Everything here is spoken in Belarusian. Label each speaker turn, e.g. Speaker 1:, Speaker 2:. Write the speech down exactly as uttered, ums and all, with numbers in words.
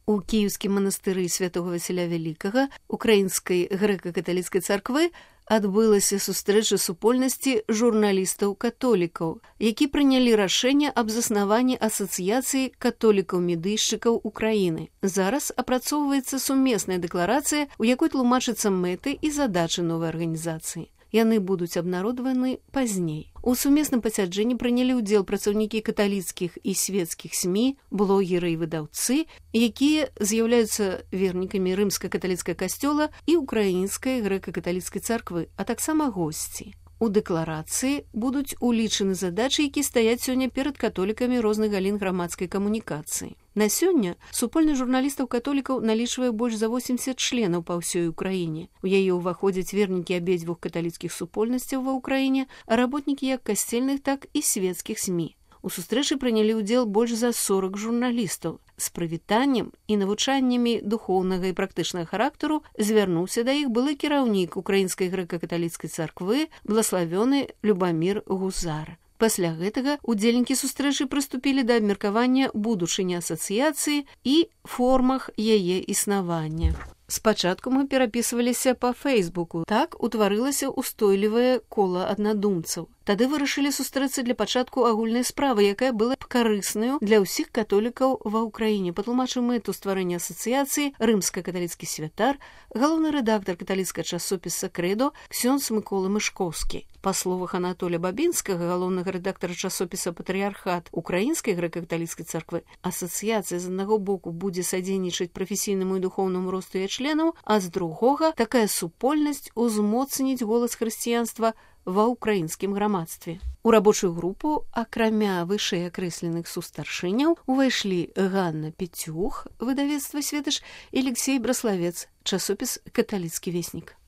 Speaker 1: У Кіеўскім манастыры святого Васіля Вялікага Украінскай грэка-каталіцкай царквы адбылася сустрэча супольнасці журналістаў-католікаў, які прынялі рашэнне аб заснаванні асацыяцыі католікаў-медыйшчыкаў Украіны. Зараз апрацоўваецца сумесная дэкларацыя, у якой тлумачацца мэты і задачы новай арганізацыі. Яны будуць абнародаваны пазней. У сумесным пасяджэнні прынялі ўдзел працаўнікі каталіцкіх і свецкіх СМІ, блогеры і выдаўцы, якія з'яўляюцца вернікамі рымска-каталіцкага касцёла і украінскай грэка-каталіцкай царквы, а таксама госці. У дэкларацыі будуць улічаны задачы, якія стаяць сёння перад католікамі розных галін грамадскай камунікацыі. На сёння супольнасць журналістаў-католікаў налічвае больш за восемьдесят членаў па ўсёй Украіне. У яе ўваходзяць вернікі абедзвюх каталіцкіх супольнасцяў ва ўкраіне, а работнікі як касцельных, так і свецкіх СМІ. У сустрэчы прынялі ўдзел больш за сорок журналістаў. З прывітаннем і навучаннямі духоўнага і практычнага характару звярнуўся да іх былы кіраўнік Украінскай грэка-каталіцкай царквы блаславёны Любамір Гузар. Пасля гэтага удзельнікі сустрэчы прыступілі да абмеркавання будучыні асацыяцыі і формах яе існавання. Спачатку мы перапісваліся па Фэйсбуку. Так утварылася ўстойлівае кола аднадумцаў. Тады вырашылі сустрэцца для пачатку агульнай справы, якая была б карыснаю для ўсіх католікаў ва ўкраіне. Патлумачыў мэту стварэння асацыяцыі рымска-каталіцкі святар, галоўны рэдактар каталіцкага часопіса «Крэдо» ксёндз Мыкола Мышкоўскі. Па словах Анатолія Бабінскага, галоўнага рэдактара часопіса «Патрыярхат» Украінскай грэка-каталіцкай царквы, асацыяцыя з аднаго боку будзе садзейнічаць прафесійнаму і духоўнаму росту яе членаў, а з другога такая супольнасць узмоцніць голас хрысціянства ва ўкраінскім грамадстве. У рабочую групу, акрамя вышэй акрэсленых сустаршыняў, увайшлі Ганна Пецюх, выдавецтва «Светаш», і Алексей Браславец, часопіс «Каталіцкі веснік».